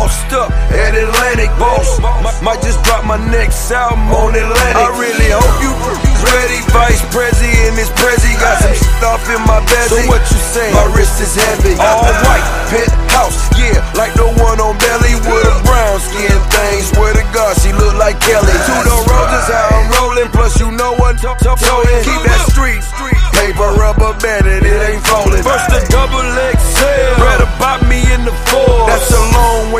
Bossed up at Atlantic, boss. Might just drop my next album on Atlantic. I really hope you ready. Vice President is Prezi. Got some shit off in my bezel. So what you say? My wrist is heavy. All white, penthouse, yeah, like the one on Belly with a brown skin thing. Swear to God, she look like Kelly. Two the roses, how I'm rolling. Plus you know what I'm talking. Keep that street paper rubber banded, it ain't falling. First the double XL, better bop me in the